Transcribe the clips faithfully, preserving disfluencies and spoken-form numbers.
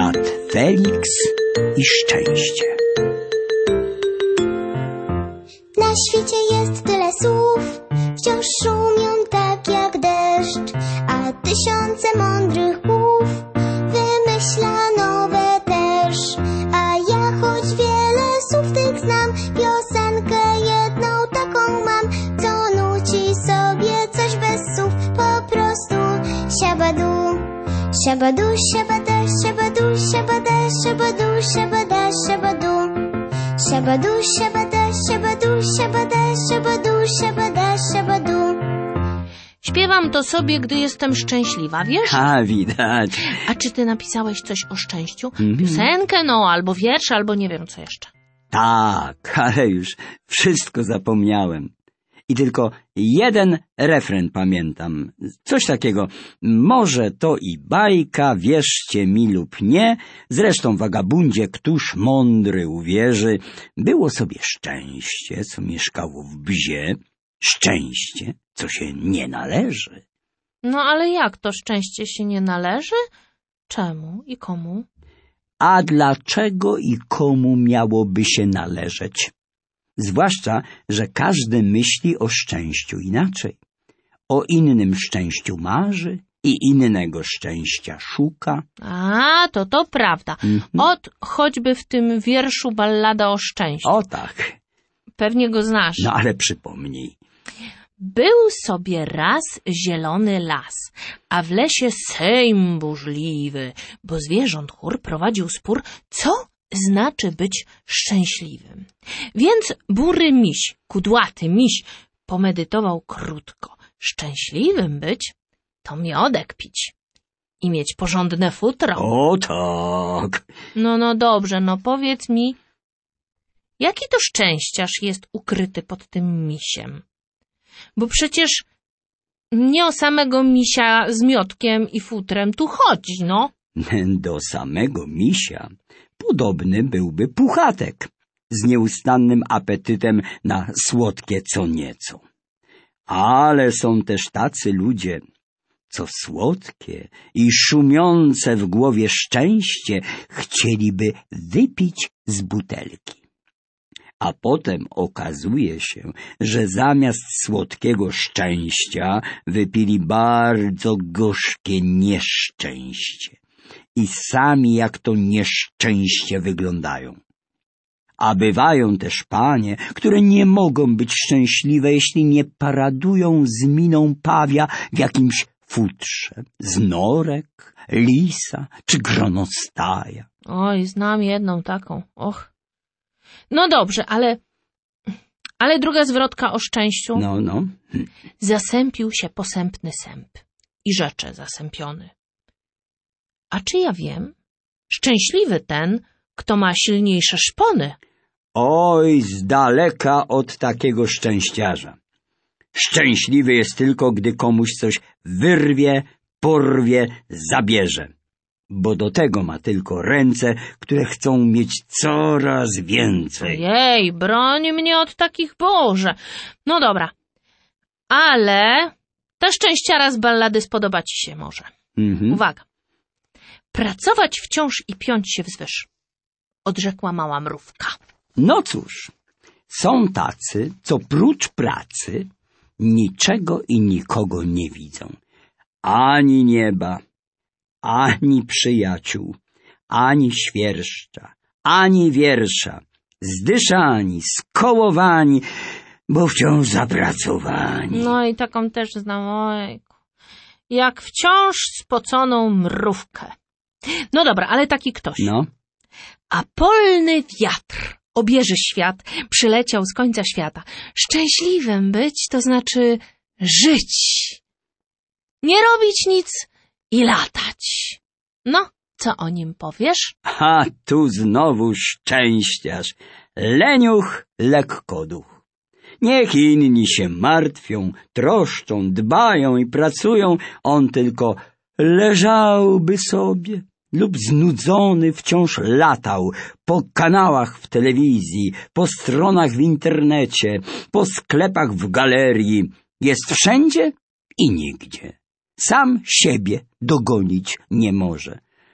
Brat Feliks i szczęście. Na świecie jest tyle słów, wciąż szumią tak jak deszcz, a tysiące mądrych głów wymyśla nowe też. A ja choć wiele słów tych znam, piosenkę jedną taką mam, co nuci sobie coś bez słów, po prostu siabadu. Siabadu, siabada, siabadu, siabada, siabadu, siabada, siabadu. Siabadu, siabada, siabadu, siabada, siabadu, siabada, siabadu. Śpiewam to sobie, gdy jestem szczęśliwa, wiesz? A, widać. A czy ty napisałeś coś o szczęściu? Mhm. Piosenkę, no, albo wiersz, albo nie wiem co jeszcze. Tak, ale już wszystko zapomniałem. I tylko jeden refren pamiętam. Coś takiego. Może to i bajka, wierzcie mi lub nie. Zresztą wagabundzie, któż mądry uwierzy. Było sobie szczęście, co mieszkało w bzie. Szczęście, co się nie należy. No ale jak to szczęście się nie należy? Czemu i komu? A dlaczego i komu miałoby się należeć? Zwłaszcza, że każdy myśli o szczęściu inaczej. O innym szczęściu marzy i innego szczęścia szuka. A, to to prawda. Mhm. Ot choćby w tym wierszu Ballada o szczęściu. O tak. Pewnie go znasz. No ale przypomnij. Był sobie raz zielony las, a w lesie sejm burzliwy, bo zwierząt chór prowadził spór, co znaczy być szczęśliwym. Więc bury miś, kudłaty miś, pomedytował krótko. Szczęśliwym być to miodek pić i mieć porządne futro. O tak. No, no dobrze, no powiedz mi, jaki to szczęściarz jest ukryty pod tym misiem? Bo przecież nie o samego misia z miodkiem i futrem tu chodzi, no. Do samego misia podobny byłby Puchatek z nieustannym apetytem na słodkie co nieco. Ale są też tacy ludzie, co słodkie i szumiące w głowie szczęście chcieliby wypić z butelki. A potem okazuje się, że zamiast słodkiego szczęścia wypili bardzo gorzkie nieszczęście. I sami jak to nieszczęście wyglądają. A bywają też panie, które nie mogą być szczęśliwe, jeśli nie paradują z miną pawia w jakimś futrze, z norek, lisa czy gronostaja. Oj, znam jedną taką, och. No dobrze, ale... Ale druga zwrotka o szczęściu. No, no. Hm. Zasępił się posępny sęp i rzecze zasępiony. A czy ja wiem? Szczęśliwy ten, kto ma silniejsze szpony. Oj, z daleka od takiego szczęściarza. Szczęśliwy jest tylko, gdy komuś coś wyrwie, porwie, zabierze. Bo do tego ma tylko ręce, które chcą mieć coraz więcej. Jej, broń mnie od takich, Boże. No dobra, ale ta szczęściara z ballady spodoba ci się może. Mhm. Uwaga. Pracować wciąż i piąć się wzwyż, odrzekła mała mrówka. No cóż, są tacy, co prócz pracy niczego i nikogo nie widzą. Ani nieba, ani przyjaciół, ani świerszcza, ani wiersza, zdyszani, skołowani, bo wciąż zapracowani. No i taką też znam, ojku. Jak wciąż spoconą mrówkę. No dobra, ale taki ktoś. No. A polny wiatr obieży świat, przyleciał z końca świata. Szczęśliwym być, to znaczy żyć. Nie robić nic i latać. No, co o nim powiesz? A tu znowu szczęściarz, leniuch lekkoduch. Niech inni się martwią, troszczą, dbają i pracują, on tylko leżałby sobie lub znudzony wciąż latał po kanałach w telewizji, po stronach w internecie, po sklepach w galerii. Jest wszędzie i nigdzie. Sam siebie dogonić nie może.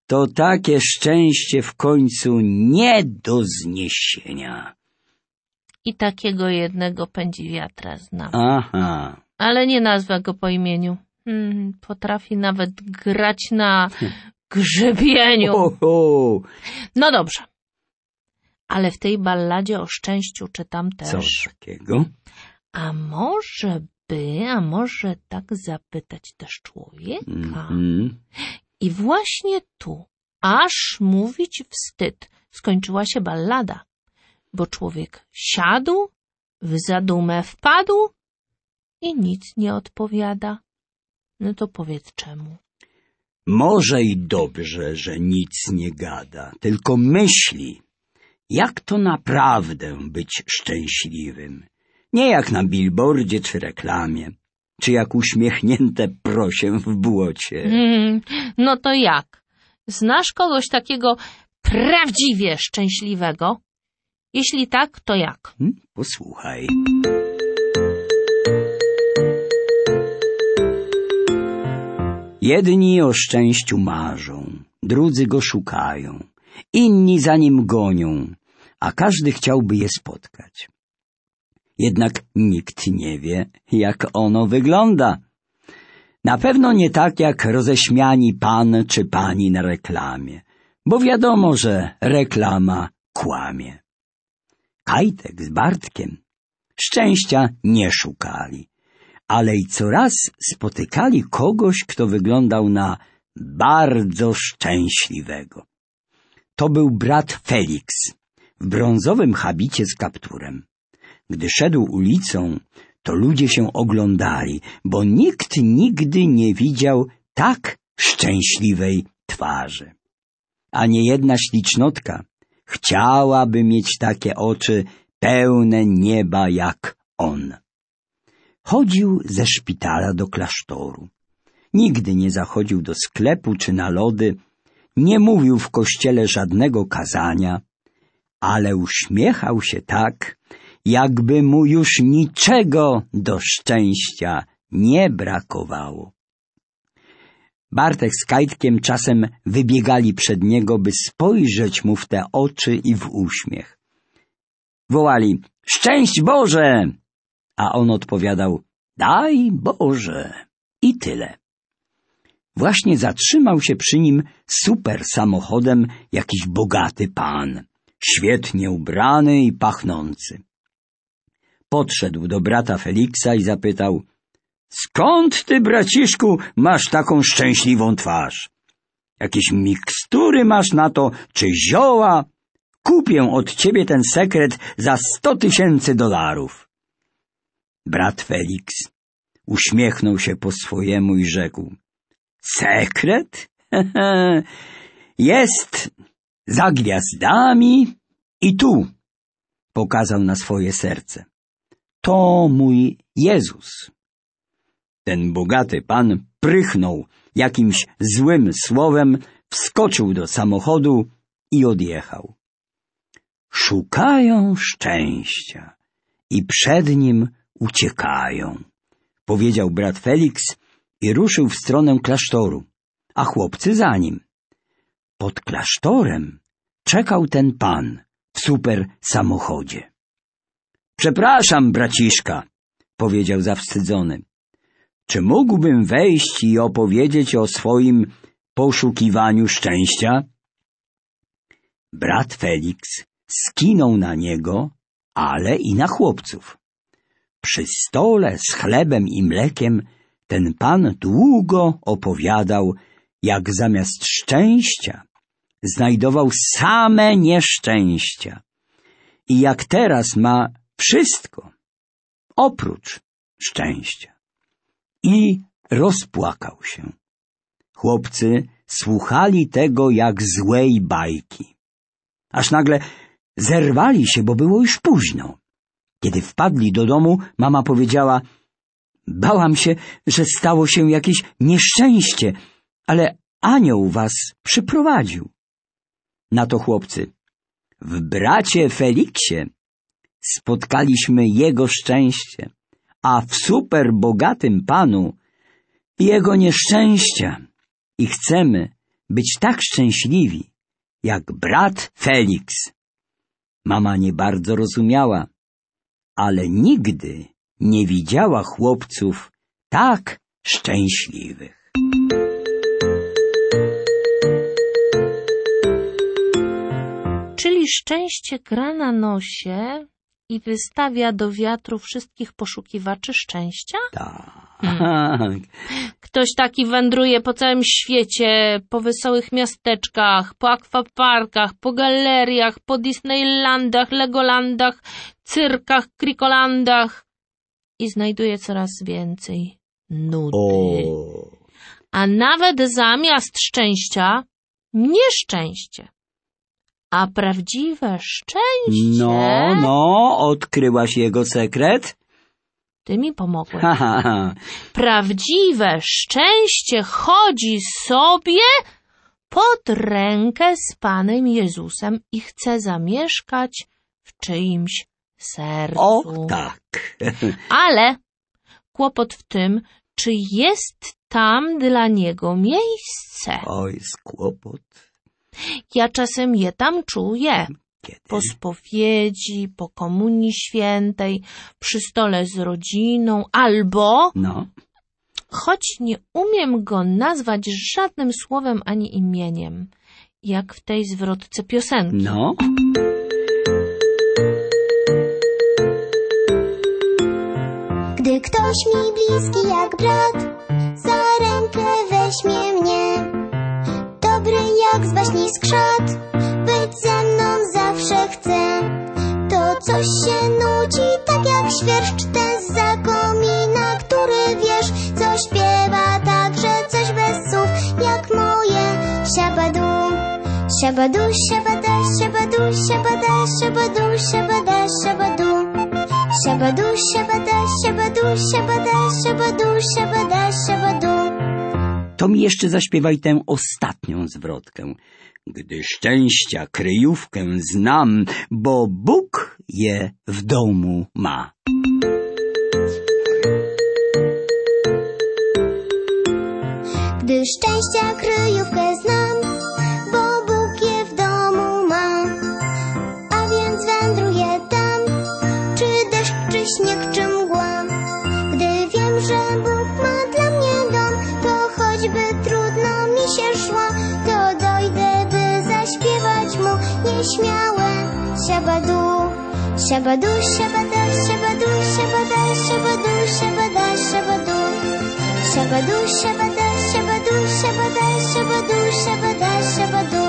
to takie szczęście w końcu nie do zniesienia. I takiego jednego pędzi wiatra znam. Aha. Ale nie nazwę go po imieniu. Hmm, potrafi nawet grać na grzebieniu. Oho. No dobrze. Ale w tej balladzie o szczęściu czytam też. Co takiego? A może by, a może tak zapytać też człowieka? Mm-hmm. I właśnie tu, aż mówić wstyd, skończyła się ballada, bo człowiek siadł, w zadumę wpadł i nic nie odpowiada. No to powiedz czemu. Może i dobrze, że nic nie gada, tylko myśli, jak to naprawdę być szczęśliwym. Nie jak na billboardzie czy reklamie, czy jak uśmiechnięte prosie w błocie. Hmm, no to jak? Znasz kogoś takiego prawdziwie szczęśliwego? Jeśli tak, to jak? Hmm? Posłuchaj. Jedni o szczęściu marzą, drudzy go szukają, inni za nim gonią, a każdy chciałby je spotkać. Jednak nikt nie wie, jak ono wygląda. Na pewno nie tak jak roześmiani pan czy pani na reklamie, bo wiadomo, że reklama kłamie. Kajtek z Bartkiem szczęścia nie szukali, ale i coraz spotykali kogoś, kto wyglądał na bardzo szczęśliwego. To był brat Felix w brązowym habicie z kapturem. Gdy szedł ulicą, to ludzie się oglądali, bo nikt nigdy nie widział tak szczęśliwej twarzy. A niejedna ślicznotka chciałaby mieć takie oczy pełne nieba jak on. Chodził ze szpitala do klasztoru. Nigdy nie zachodził do sklepu czy na lody, nie mówił w kościele żadnego kazania, ale uśmiechał się tak, jakby mu już niczego do szczęścia nie brakowało. Bartek z Kajtkiem czasem wybiegali przed niego, by spojrzeć mu w te oczy i w uśmiech. Wołali: „Szczęść Boże!” A on odpowiadał: „Daj Boże!” I tyle. Właśnie zatrzymał się przy nim super samochodem jakiś bogaty pan, świetnie ubrany i pachnący. Podszedł do brata Feliksa i zapytał: „Skąd ty, braciszku, masz taką szczęśliwą twarz? Jakieś mikstury masz na to, czy zioła? Kupię od ciebie ten sekret za sto tysięcy dolarów.” Brat Feliks uśmiechnął się po swojemu i rzekł: „Sekret? Jest za gwiazdami i tu”, pokazał na swoje serce. „To mój Jezus”. Ten bogaty pan prychnął jakimś złym słowem, wskoczył do samochodu i odjechał. „Szukają szczęścia i przed nim uciekają”, powiedział brat Feliks i ruszył w stronę klasztoru, a chłopcy za nim. Pod klasztorem czekał ten pan w super samochodzie. „Przepraszam, braciszka”, powiedział zawstydzony. „Czy mógłbym wejść i opowiedzieć o swoim poszukiwaniu szczęścia?” Brat Feliks skinął na niego, ale i na chłopców. Przy stole z chlebem i mlekiem ten pan długo opowiadał, jak zamiast szczęścia znajdował same nieszczęścia i jak teraz ma wszystko oprócz szczęścia. I rozpłakał się. Chłopcy słuchali tego jak złej bajki. Aż nagle zerwali się, bo było już późno. Kiedy wpadli do domu, mama powiedziała: „Bałam się, że stało się jakieś nieszczęście, ale anioł was przyprowadził”. Na to chłopcy: „W bracie Feliksie spotkaliśmy jego szczęście, a w super bogatym panu jego nieszczęścia i chcemy, być tak szczęśliwi, jak brat Felix. Mama nie bardzo rozumiała, ale nigdy nie widziała chłopców tak szczęśliwych. Czyli szczęście gra na nosie i wystawia do wiatru wszystkich poszukiwaczy szczęścia? Tak. Hmm. Ktoś taki wędruje po całym świecie, po wesołych miasteczkach, po akwaparkach, po galeriach, po Disneylandach, Legolandach, cyrkach, Krikolandach i znajduje coraz więcej nudy. O. A nawet zamiast szczęścia nieszczęście. A prawdziwe szczęście... No, no, odkryłaś jego sekret? Ty mi pomogłeś. Ha, ha, ha. Prawdziwe szczęście chodzi sobie pod rękę z Panem Jezusem i chce zamieszkać w czyimś sercu. O, tak. Ale kłopot w tym, czy jest tam dla niego miejsce. O, jest kłopot. Ja czasem je tam czuję. Kiedy? Po spowiedzi, po komunii świętej, przy stole z rodziną, albo, No. choć nie umiem go nazwać żadnym słowem ani imieniem, jak w tej zwrotce piosenki. No. Gdy ktoś mi bliski jak brat, za rękę weźmie mnie, dobry jak z baśni skrzat, być ze mną zawsze chce. To coś się nudzi, tak jak świerszcz ten zza komina, który wiesz, co śpiewa także coś bez słów, jak moje siabadu. Siabadu, siabada, siabadu, siabada, siabadu, siabada, siabadu. Siabadu, siabada, siabadu, siabada, siabadu, siabada, siabadu. To mi jeszcze zaśpiewaj tę ostatnią zwrotkę. Gdy szczęścia kryjówkę znam, bo Bóg je w domu ma. Gdy szczęścia kryjówkę znam, bo Bóg je w domu ma, a więc wędruję tam, czy deszcz, czy śnieg, czy mgła. Gdy wiem, że Bóg ma dla mnie dom, to choćby trudno mi się szło, to dojdę, by zaśpiewać mu nieśmiałe siabadu. Siabadu, siabada, siabadu, siabada, siabadu, siabada, siabadu. Siabadu, siabada, siabadu, siabada, siabadu, siabada, siabadu.